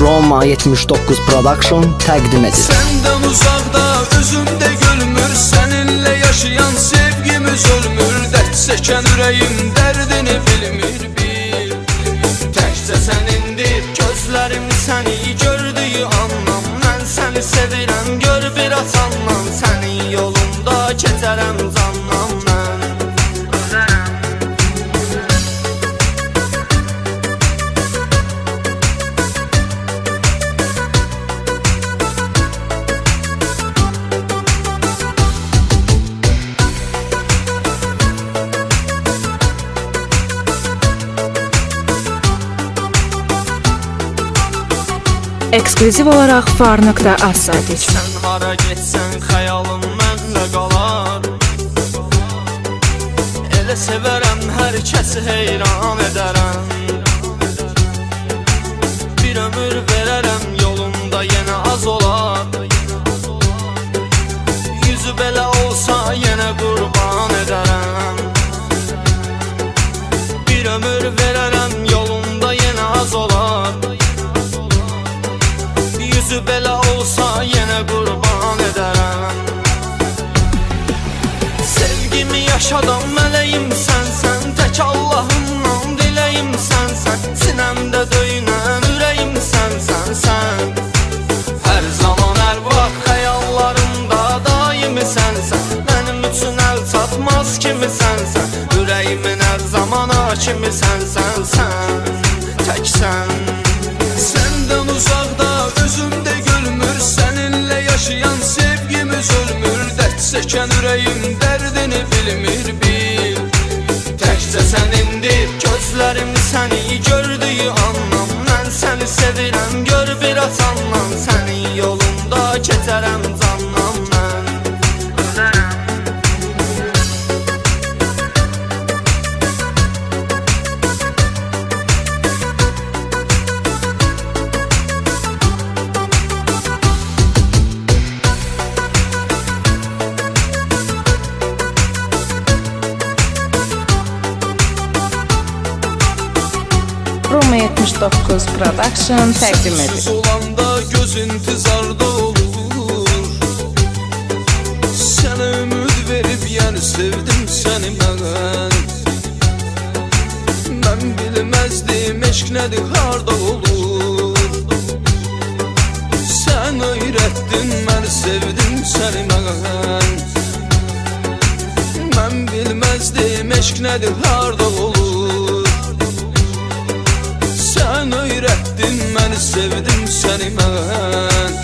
Roma 79 Production təqdim edir. Səndən uzaqda özümdə gülmür, səninlə yaşayan sevgimiz ölmür. Dərd çəkən ürəyim dərdini bilmir bil. Təkcə sənindir gözlərim səni gördüyü anlam. Mən səni sevirəm gör bir asandan, sənin yolunda keçərəm candan mən. Ekskluziv olaraq far.az saytı üçün. Sən hara getsən xəyalım mənlə qalar. Elə sevərəm hər kəsi heyran edərəm. Bir ömür verərəm yolunda yenə az olar. Yüzü belə olsa yenə qurban edərəm. Bir ömür verərəm yolunda yenə az olar. Yüzü belə olsa yenə qurban edərəm. Sevgimi yaşadan mələyim sənsən, tək Allahımdan diləyim sənsən. Sinəmdə döynən ürəyim sənsən sən. Hər zaman hər vaxt xəyallarımda daimi sənsən. Mənim üçün əl çatmaz kimi sənsən. Ürəyimin hər zaman hakimi sənsən sən. Tək sən. Səndən uzaqda özümdə gülmür, səninlə yaşayan sevgimiz ölmür. Dərd çəkən ürəyim dərdini bilmir bil. Təkcə sənindir gözlərim səni gördüyü anlam. Mən səni sevirəm gör bir asandan, sənin yolunda keçərəm candan mən. Roma 79 Production təqdim edir. Sənsiz olanda göz intizarda olur. Sənə ümid verib yəni sevdim səni mən. Mən bilməzdim eşq nədir harda olur. Sən öyrətdin məni sevdim səni mən. Mən bilməzdim eşq nədir harda olur. Sən öyrətdin məni sevdim səni mən.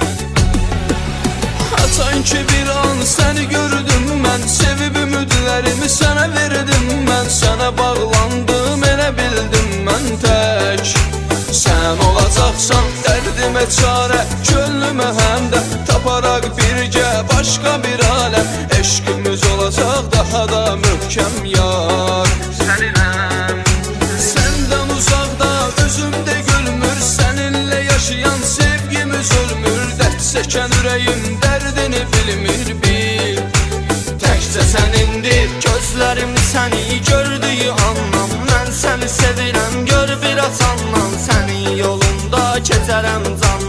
Atan ki bir an səni gördüm mən, sevib ümidlərimi sənə verdim mən. Sənə bağlandım elə bildim mən tək. Sən olacaqsan dərdimə çarə, könlümə həm də taparaq birgə başqa bir aləm. Eşqimiz olacaq daha da möhkəm yar. Səninəm. Səndən uzaqda özümdə gülmür, səninlə yaşayan sevgimiz ölmür. Dərd çəkən ürəyim dərdini bilmir bil. Təkcə sənindir gözlərim səni gördüyü anlam. Mən səni sevirəm gör bir asandan, sənin yolunda keçərəm candan.